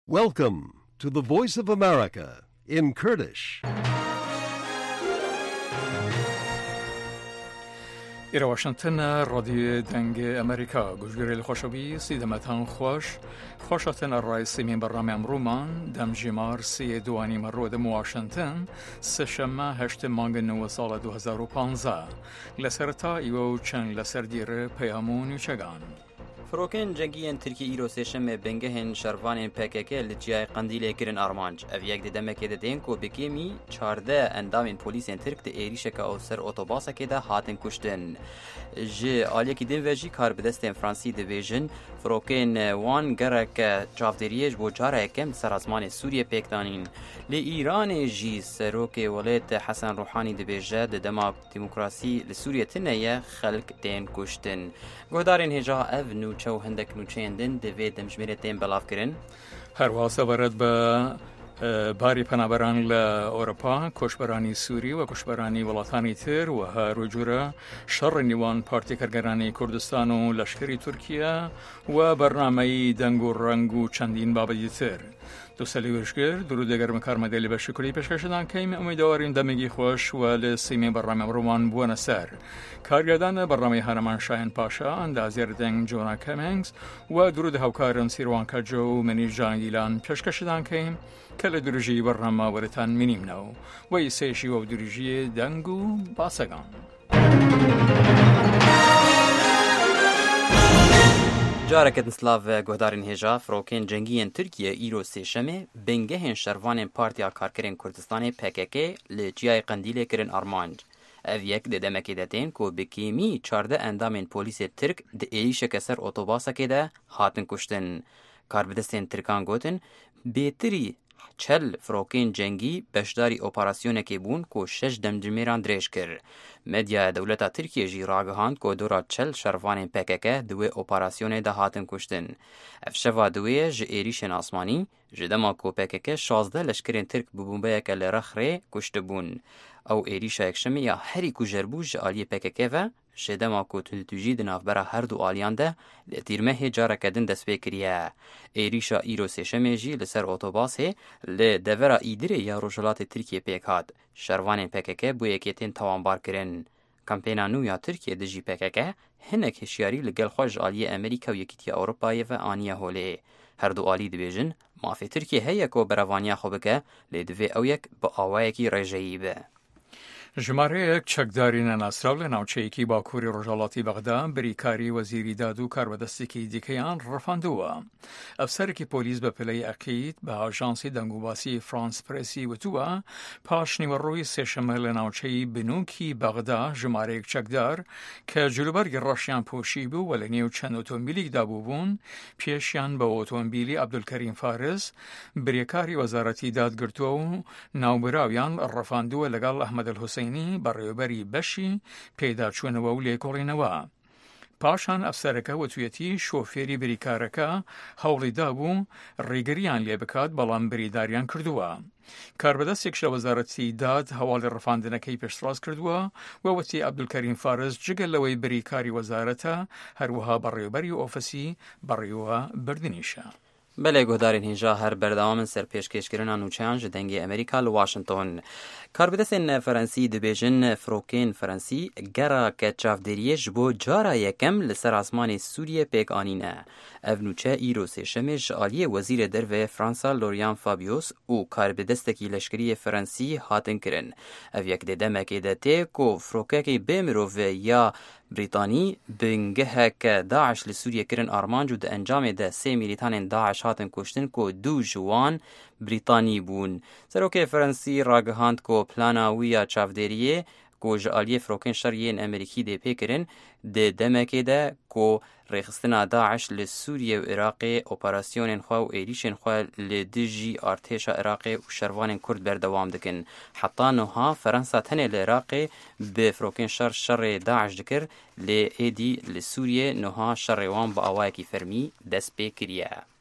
Welcome to the Voice of America in Kurdish. إلى واشنطن راديو دنگ أمريكا گوشگیری الخوشبی سیدمتان خوشتن الرئیسی من برنامه رومان دم جمار 32 مرود واشنطن سشنبه 8 مانگ 9 سال 2015 لسرتا ایو چند لسر دیر پیامون چگان فروکن جنگیان ترکی ایرو سشم بنگهن شروان PKK لجیای قندیل کرن آرمانج او یک دمک دین کو بکیمی 14 اندام پلیس ترک د ایریشک او سر اتوباس که ده هاتن کشتن ج آلیه کی دین وجی کار بدست فرانسی دیویژن فروکن وان گرک چاودریج بو جاره کم سرازمان سوریه پکتانین لی ایران جی سروک ولایت حسن روحانی دیویژه د دما دموکراسی لسوریه تنه خلق دین کشتن گودارین هجا اف نو چو هندک نوچیندن دوید دمجمیره تیم بلاف کرن هر واسه ورد به باری پنابران لأوروپا کشبرانی سوری و کشبرانی ولاتانی تر و هر جوره شر نیوان پارتی کرگرانی کردستان و لشکری ترکیه و برنامه دنگ و رنگ و چندین بابدی تر دو سالی ورشگر درود گرم کارمدلی به شکری پیشکشیدن که امیدواریم دمگی خوش و لسیمی برنامه رومان بوان سر کارگردان برنامه هرمان شاهین پاشا اندازیر دنگ جونا کمینگز و درود هاوکارم سیروان کجو و منی جان گیلان پیشکشیدن که کل درجی برنامه ورتان منیم نو و ایسیشی و درجی دنگو باسگان جارکت نسلاف گهدارین هجا فروکن جنگیان ترکیه ایرو سشمه بنگهن شروان پارتیا کارکرین کردستان PKK لجیای قندیل کرن آرمانج او یک ده دمکی دتین کو بکیمی 14 اندام پلیس ترک ده ایش کسر اتوباسا که ده هاتن کشتن کاربدستین ترکان گوتن بیتری چل فروکین جنگی بشداری اپراسیون که بون کو 6 دمجمیران دریش کر مدیا دولتا ترکیه جی راگهاند کو دورا چل شروان PKK دوی اپراسیون ده هاتن کشتن افشوا دوی جی ایریشن آسمانی جدما کو PKK 16 لشکرین ترک ببومبه که لرخره کشت بون او ایریشا اکشمی یا هری کو جربوج آلی PKK و شدما کو تلتوجی دناف برا هر دو آلیان ده لتیرمه هجاره کدن دست بکریه ایریشا ایرو سشمه جی لسر اتوباس he لدورا ایدره یا روشلات ترکیه پیکاد شروان PKK بو یکیتین توانبار کرن کمپینا نویا ترکیه دجی PKK هنک هشیاری لگل خوش آلی امریکا و یکیتی اوروپای و آنیا هوله هر دو آلی دبیجن مافی ترکیه هیا کو براوانیا خوبکه لدوی او یک با آوایکی رجایی به جماره یک چکدارین ناسراو لناوچه کی باکوری رجالاتی بغداد بریکاری وزیری دادو کاربدستی کی دیکیان رفاندوه افسر کی پلیس به پلی اکید به آژانسی دنگوباسی فرانس پرسی و توه پاشنی و روی سشمه لناوچه بنوکی بغداد جماره یک چکدار که جلوبرگ راشیان پوشی بو ولنیو چند اتومبیلی دابو بون پیشیان به اتومبیلی عبدالکریم فارس بریکاری وزارتی دادگرتو ناوبراویان رفاندوه لگل احمد الحسین برابری بشی پیدا چون و لیکورینوا پاشان افسرکه و تویتی شوفیری بریکارکه هولی دابو ریگریان لیبکات بلان بریداریان کردوا کاربدست یک وزارتی داد حوال رفاندنکی پیشتراز کردوا و وتی عبدالکریم فارس جگل لوی بریکاری وزارتا هروها برابری اوفسی بریوها بردنیشه بله گهدارین هنجا هر بردوام سر پیشکش کردن نوچانج دنگ امریکا لواشنطن کاربدستین فرانسی دبیجن فروکین فرانسی گرا که چافدریج بو جارا یکم لسر آسمان سوریه پیک آنینه او نوچه ایرو سشمش آلی وزیر درو فرانسا لوریان فابیوس او کاربدستکی لشکری فرانسی هاتن کرن او یک دمکی دته کو فروککی بمروف یا بریتانی بنگه که داعش لسوریه کرن آرمانج و ده انجام ده 3 میلیتان داعش هاتن کشتن کو 2 جوان بریتانی بون سروک فرانسی راگهاند کو پلانا ویا چافدریه کو جالی فروکن شریین امریکی ده پیکرن ده دمکی ده کو رخصتنا داعش لسوریه و عراق اپراسیون خوا و ایریشن خوا لدجی ارتش عراق و شروان کرد بردوام دکن حتی نوها فرانسا تنه لعراق به فروکن شر داعش دکر لی ایدی لسوریه نوها شر وان با آوائکی فرمی دست بکریه